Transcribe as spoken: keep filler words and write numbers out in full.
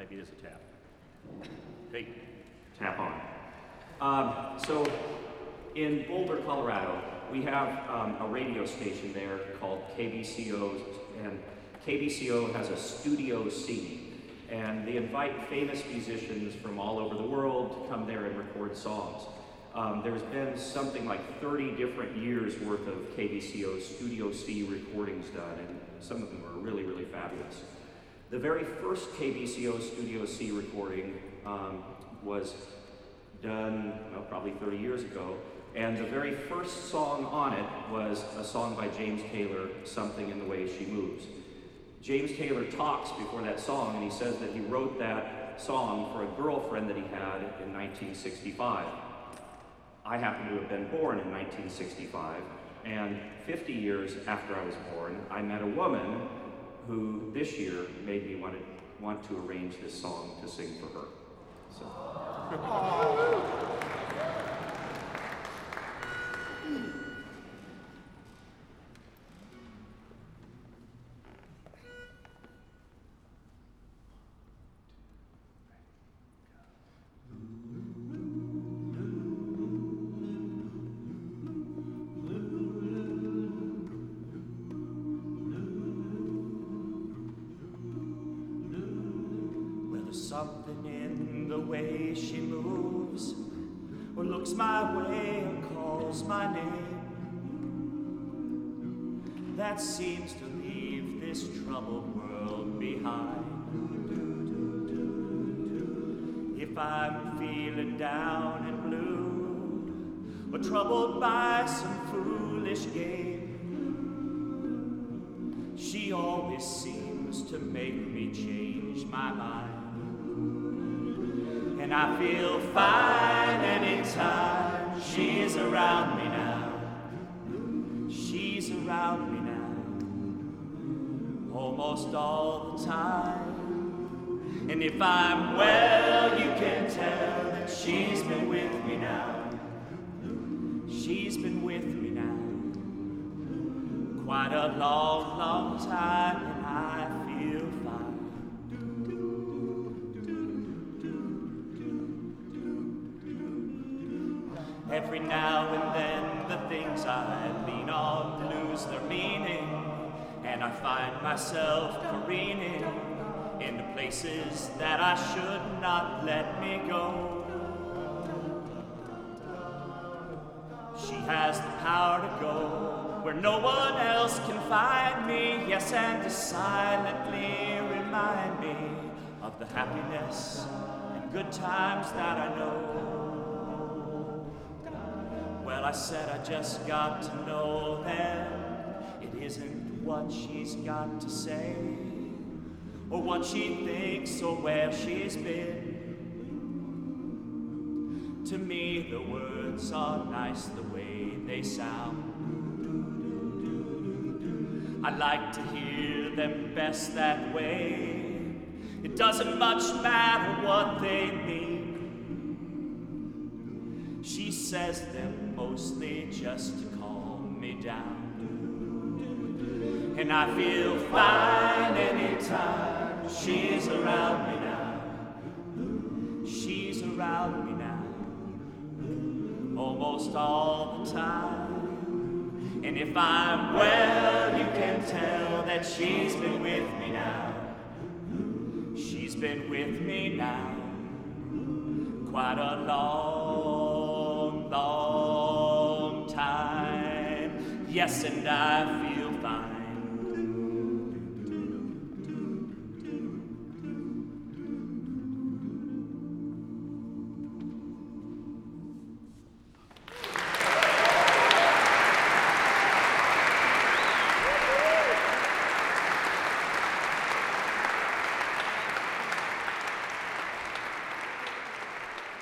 might be just a tap. Hey, tap on. Um, so in Boulder, Colorado, we have um, a radio station there called K B C O, and K B C O has a Studio C, and they invite famous musicians from all over the world to come there and record songs. Um, there's been something like thirty different years worth of K B C O Studio C recordings done, and some of them are really, really fabulous. The very first K B C O Studio C recording um, was done, well, probably thirty years ago, and the very first song on it was a song by James Taylor, Something in the Way She Moves. James Taylor talks before that song, and he says that he wrote that song for a girlfriend that he had in nineteen sixty-five. I happen to have been born in nineteen sixty-five, and fifty years after I was born, I met a woman who this year made me want to, want to arrange this song to sing for her. So. Something in the way she moves, or looks my way, or calls my name, that seems to leave this troubled world behind. If I'm feeling down and blue, or troubled by some foolish game, she always seems to make me change my mind. And I feel fine anytime she's around me now. She's around me now, almost all the time. And if I'm well, you can tell that she's been with me now. She's been with me now, quite a long, long time, and I feel fine. Every now and then the things I lean on lose their meaning, and I find myself careening into places that I should not let me go. She has the power to go where no one else can find me, yes, and to silently remind me of the happiness and good times that I know. Well, I said I just got to know that it isn't what she's got to say, or what she thinks, or where she's been. To me, the words are nice the way they sound. I like to hear them best that way. It doesn't much matter what they mean. She says them mostly just to calm me down. And I feel fine anytime she's around me now. She's around me now, almost all the time. And if I'm well, you can tell that she's been with me now. She's been with me now, quite a long, long time. Yes, and I feel